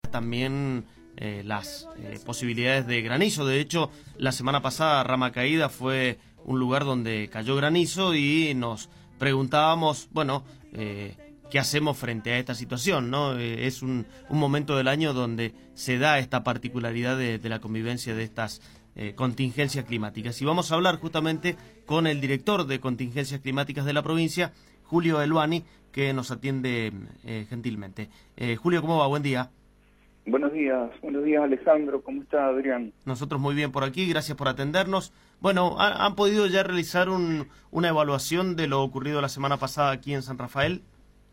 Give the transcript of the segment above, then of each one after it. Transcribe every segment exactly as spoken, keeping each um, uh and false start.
también eh, las eh, posibilidades de granizo. De hecho, la semana pasada Rama Caída fue un lugar donde cayó granizo y nos preguntábamos, bueno, eh, ¿qué hacemos frente a esta situación, ¿no? Eh, es un, un momento del año donde se da esta particularidad de, de la convivencia de estas eh, contingencias climáticas. Y vamos a hablar justamente con el director de contingencias climáticas de la provincia, Julio Elbani, que nos atiende eh, gentilmente. Eh, Julio, ¿cómo va? Buen día. Buenos días, buenos días Alejandro, ¿cómo está Adrián? Nosotros muy bien por aquí, gracias por atendernos. Bueno, ¿han, han podido ya realizar un, una evaluación de lo ocurrido la semana pasada aquí en San Rafael?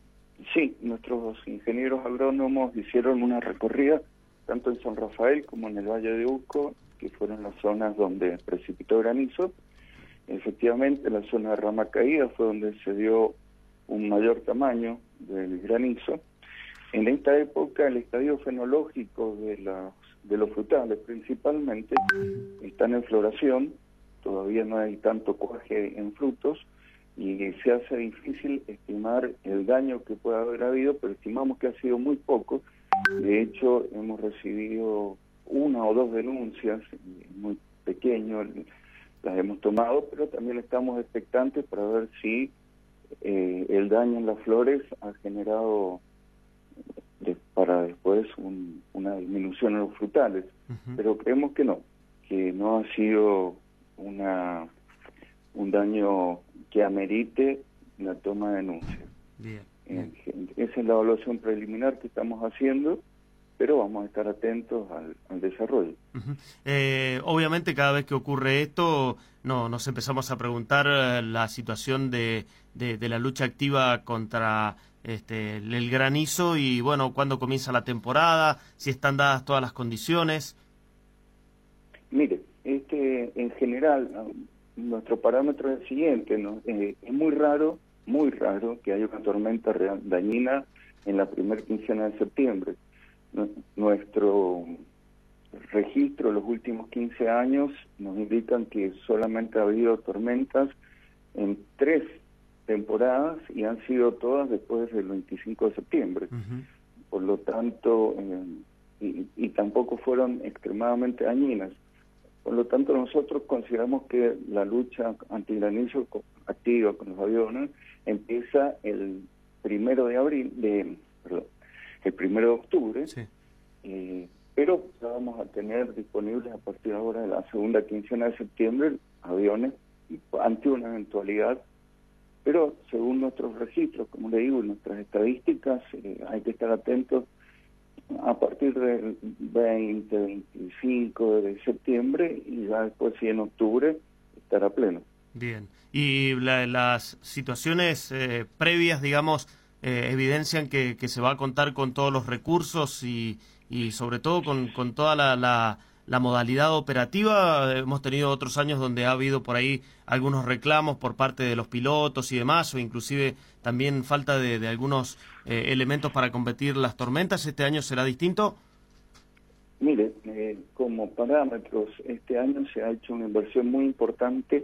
Sí, nuestros ingenieros agrónomos hicieron una recorrida, tanto en San Rafael como en el Valle de Uco, que fueron las zonas donde precipitó granizo. Efectivamente, la zona de Rama Caída fue donde se dio un mayor tamaño del granizo. En esta época, el estadio fenológico de, las, de los frutales, principalmente, están en floración, todavía no hay tanto cuaje en frutos, y se hace difícil estimar el daño que puede haber habido, pero estimamos que ha sido muy poco. De hecho, hemos recibido una o dos denuncias, muy pequeño, las hemos tomado, pero también estamos expectantes para ver si eh, el daño en las flores ha generado de, para después un, una disminución en los frutales. Uh-huh. Pero creemos que no, que no ha sido una un daño que amerite la toma de denuncia. Bien, bien. Eh, esa es la evaluación preliminar que estamos haciendo, pero vamos a estar atentos al, al desarrollo. Uh-huh. eh, obviamente cada vez que ocurre esto no nos empezamos a preguntar eh, la situación de, de, de la lucha activa contra este, el granizo y bueno, cuándo comienza la temporada, si están dadas todas las condiciones. Mire, este en general nuestro parámetro es el siguiente, ¿no? Eh, es muy raro, muy raro que haya una tormenta real, dañina en la primera quincena de septiembre. Nuestro registro de los últimos quince años nos indican que solamente ha habido tormentas en tres temporadas y han sido todas después del veinticinco de septiembre. Uh-huh. Por lo tanto, eh, y, y tampoco fueron extremadamente dañinas. Por lo tanto, nosotros consideramos que la lucha antigranizo activa con los aviones empieza el primero de abril, de, perdón, el primero de octubre, sí. eh, pero ya vamos a tener disponibles a partir de ahora de la segunda quincena de septiembre aviones ante una eventualidad, pero según nuestros registros, como le digo, nuestras estadísticas, eh, hay que estar atentos a partir del veinte, veinticinco de septiembre y ya después, si en octubre, estará pleno. Bien. Y la, las situaciones eh, previas, digamos, eh, evidencian que, que se va a contar con todos los recursos y, y sobre todo con, con toda la, la, la modalidad operativa. Hemos tenido otros años donde ha habido por ahí algunos reclamos por parte de los pilotos y demás, o inclusive también falta de, de algunos eh, elementos para combatir las tormentas. ¿Este año será distinto? Mire, eh, como parámetros, este año se ha hecho una inversión muy importante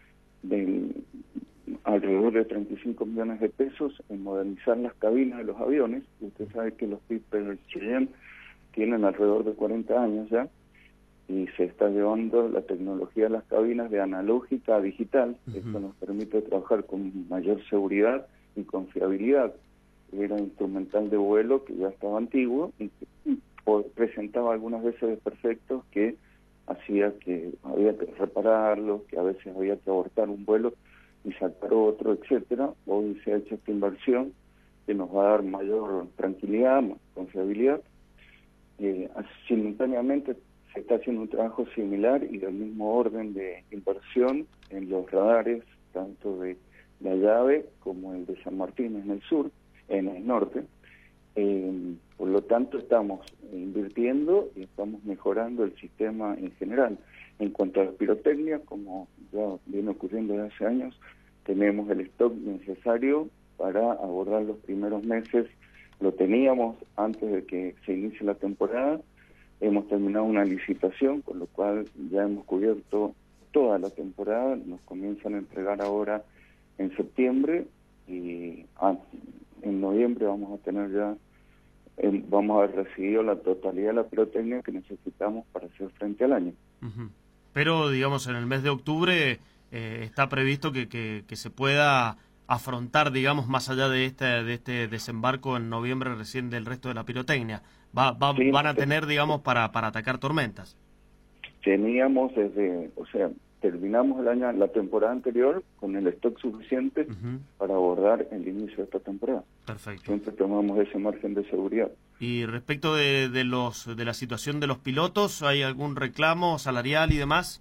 de alrededor de treinta y cinco millones de pesos en modernizar las cabinas de los aviones. Usted sabe que los Piper Cheyenne tienen alrededor de cuarenta años ya, y se está llevando la tecnología de las cabinas de analógica a digital. Uh-huh. Esto nos permite trabajar con mayor seguridad y confiabilidad. Era instrumental de vuelo que ya estaba antiguo y que presentaba algunas veces desperfectos que hacía que había que repararlos, que a veces había que abortar un vuelo y sacar otro, etcétera. Hoy se ha hecho esta inversión que nos va a dar mayor tranquilidad, más confiabilidad. Eh, simultáneamente se está haciendo un trabajo similar y del mismo orden de inversión en los radares, tanto de La Llave como el de San Martín en el sur, en el norte. Eh, por lo tanto, estamos invirtiendo y estamos mejorando el sistema en general. En cuanto a la pirotecnia, como ya viene ocurriendo desde hace años, tenemos el stock necesario para abordar los primeros meses. Lo teníamos antes de que se inicie la temporada. Hemos terminado una licitación, con lo cual ya hemos cubierto toda la temporada. Nos comienzan a entregar ahora en septiembre y ah, en noviembre vamos a tener ya eh, vamos a haber recibido la totalidad de la pirotecnia que necesitamos para hacer frente al año. Uh-huh. Pero, digamos, en el mes de octubre eh, está previsto que, que, que se pueda afrontar, digamos, más allá de este, de este desembarco en noviembre recién del resto de la pirotecnia. Va, va, sí, van a tener, digamos, para, para atacar tormentas. Teníamos desde, o sea, terminamos el año, la temporada anterior con el stock suficiente uh-huh. para abordar el inicio de esta temporada. Perfecto. Siempre tomamos ese margen de seguridad. Y respecto de, de los de la situación de los pilotos, ¿hay algún reclamo salarial y demás?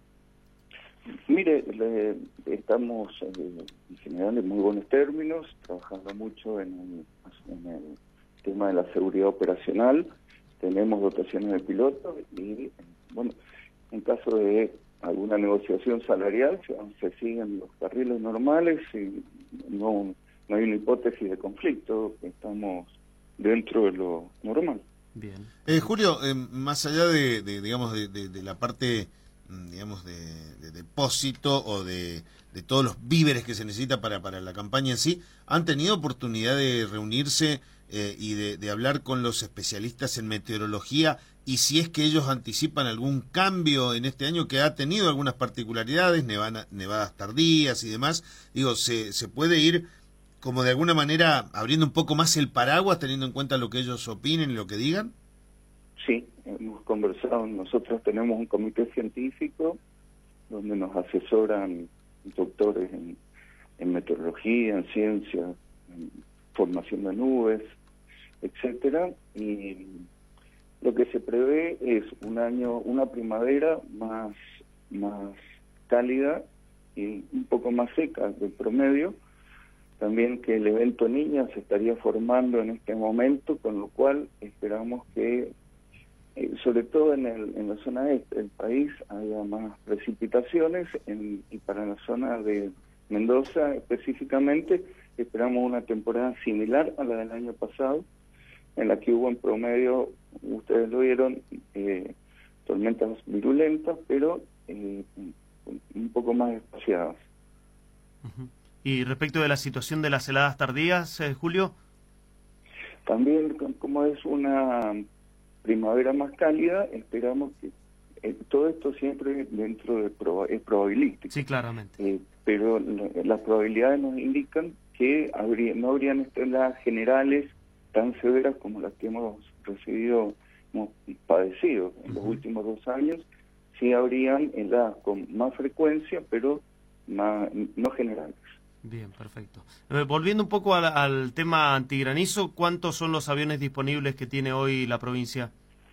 Mire, le, estamos eh, en general en muy buenos términos, trabajando mucho en el, en el tema de la seguridad operacional. Tenemos dotaciones de pilotos y, bueno, en caso de alguna negociación salarial se, se siguen los carriles normales y no, no hay una hipótesis de conflicto, estamos dentro de lo normal. Bien. Eh, Julio, eh, más allá de, de digamos, de, de, de la parte, digamos, de, de depósito o de, de todos los víveres que se necesita para, para la campaña en sí, ¿han tenido oportunidad de reunirse eh, y de, de hablar con los especialistas en meteorología? Y si es que ellos anticipan algún cambio en este año que ha tenido algunas particularidades, nevana, nevadas tardías y demás, digo, ¿se, se puede ir como de alguna manera abriendo un poco más el paraguas, teniendo en cuenta lo que ellos opinen y lo que digan? Sí, hemos conversado, nosotros tenemos un comité científico donde nos asesoran doctores en, en meteorología, en ciencia, en formación de nubes, etcétera, y lo que se prevé es un año, una primavera más, más cálida y un poco más seca del promedio. También que el evento Niña se estaría formando en este momento, con lo cual esperamos que, eh, sobre todo en, el, en la zona este del país, haya más precipitaciones en, y para la zona de Mendoza específicamente esperamos una temporada similar a la del año pasado, en la que hubo en promedio, ustedes lo vieron, eh, tormentas virulentas, pero eh, un poco más espaciadas. Uh-huh. Y respecto de la situación de las heladas tardías, eh, Julio. También, como es una primavera más cálida, esperamos que eh, todo esto siempre dentro de proba es probabilístico. Sí, claramente. Eh, pero la, las probabilidades nos indican que habría, no habrían heladas generales tan severas como las que hemos recibido, hemos padecido en uh-huh. los últimos dos años. Sí habrían heladas con más frecuencia, pero más, no generales. Bien, perfecto. Eh, volviendo un poco al, al tema antigranizo, ¿cuántos son los aviones disponibles que tiene hoy la provincia?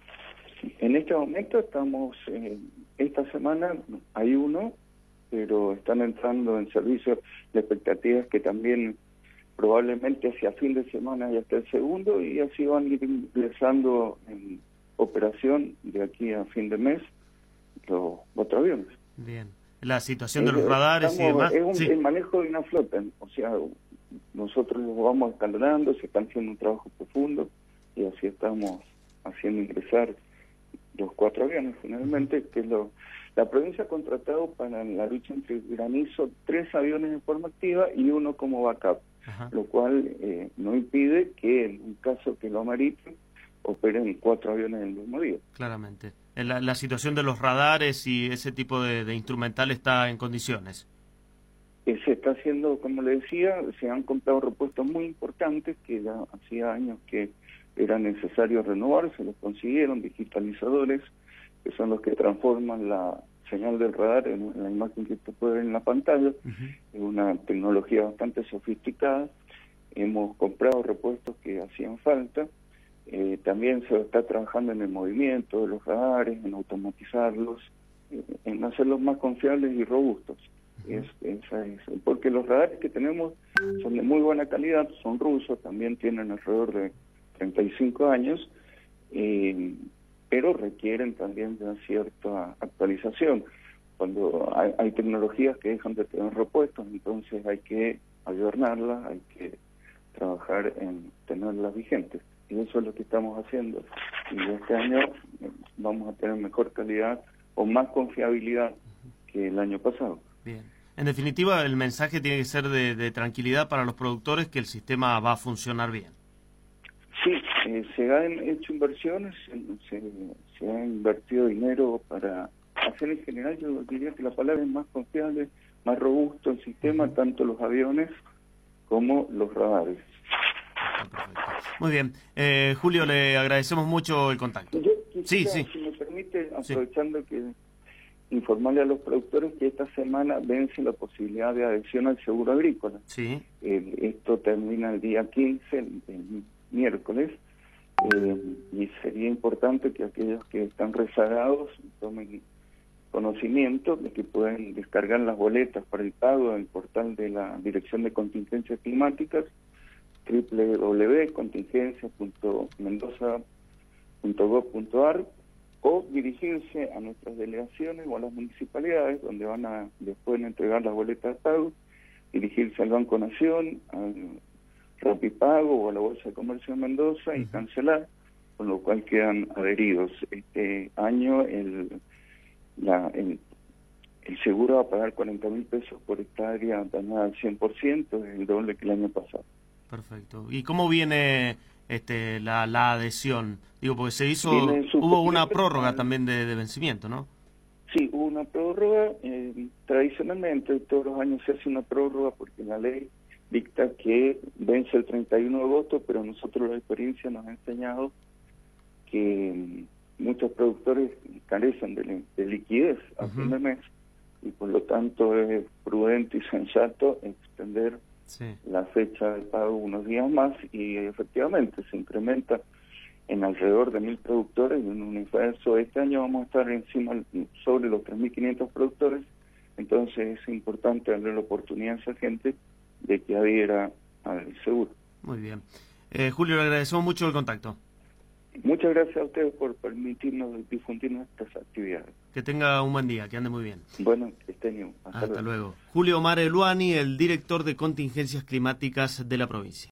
En este momento estamos, eh, esta semana hay uno, pero están entrando en servicio. La expectativa es que también probablemente hacia fin de semana ya esté el segundo y así van a ir ingresando en operación de aquí a fin de mes los otros aviones. Bien. La situación de los radares Estamos, y demás. Es un, sí. el manejo de una flota, o sea, nosotros lo vamos escalonando, se están haciendo un trabajo profundo y así estamos haciendo ingresar los cuatro aviones finalmente, que es lo... La provincia ha contratado para la lucha entre granizo tres aviones en forma activa y uno como backup, Ajá. lo cual eh, no impide que en un caso que lo amerite operen cuatro aviones en el mismo día. Claramente. La, la situación de los radares y ese tipo de, de instrumental está en condiciones. Eh, se está haciendo, como le decía, se han comprado repuestos muy importantes que ya hacía años que era necesario renovar, se los consiguieron, digitalizadores, que son los que transforman la señal del radar en, en la imagen que usted puede ver en la pantalla. Uh-huh. Es una tecnología bastante sofisticada. Hemos comprado repuestos que hacían falta. Eh, también se está trabajando en el movimiento de los radares, en automatizarlos, eh, en hacerlos más confiables y robustos. Uh-huh. es, esa es, porque los radares que tenemos son de muy buena calidad, son rusos, también tienen alrededor de treinta y cinco años, eh, pero requieren también de una cierta actualización. Cuando hay, hay tecnologías que dejan de tener repuestos, entonces hay que ayornarlas, hay que trabajar en tenerlas vigentes. Y eso es lo que estamos haciendo. Y este año eh, vamos a tener mejor calidad o más confiabilidad que el año pasado. Bien. En definitiva, el mensaje tiene que ser de, de tranquilidad para los productores, que el sistema va a funcionar bien. Sí, eh, se han hecho inversiones, se, se ha invertido dinero para hacer en general, yo diría que la palabra es más confiable, más robusto el sistema, tanto los aviones como los radares. Muy bien. Eh, Julio, le agradecemos mucho el contacto. Yo quisiera, sí, sí. si me permite, aprovechando sí. que informarle a los productores que esta semana vence la posibilidad de adhesión al seguro agrícola. Sí. Eh, esto termina el día quince, el, el miércoles, eh, y sería importante que aquellos que están rezagados tomen conocimiento de que pueden descargar las boletas para el pago en el portal de la Dirección de Contingencias Climáticas, doble u doble u doble u punto contingencias punto mendoza punto gob punto ar, o dirigirse a nuestras delegaciones o a las municipalidades donde van a les pueden entregar las boletas de pago, dirigirse al Banco Nación, al Rapipago o a la Bolsa de Comercio de Mendoza y uh-huh. cancelar, con lo cual quedan adheridos. Este año el, la, el, el seguro va a pagar cuarenta mil pesos por hectárea dañada al cien por ciento, es el doble que el año pasado. Perfecto. ¿Y cómo viene este la, la adhesión? Digo, porque se hizo, hubo una prórroga también de, de vencimiento, ¿no? Sí, hubo una prórroga. Eh, tradicionalmente, todos los años se hace una prórroga porque la ley dicta que vence el treinta y uno de agosto, pero nosotros la experiencia nos ha enseñado que um, muchos productores carecen de, de liquidez a uh-huh. fin de mes y por lo tanto es prudente y sensato extender sí. la fecha de pago unos días más y efectivamente se incrementa en alrededor de mil productores y en un universo este año vamos a estar encima sobre los tres mil quinientos productores, entonces es importante darle la oportunidad a esa gente de que adhiera al seguro. Muy bien. Eh, Julio, le agradecemos mucho el contacto. Muchas gracias a ustedes por permitirnos difundir nuestras actividades. Que tenga un buen día, que ande muy bien. Bueno, que esté bien. Hasta, Hasta luego. luego. Julio Omar Eluani, el director de contingencias climáticas de la provincia.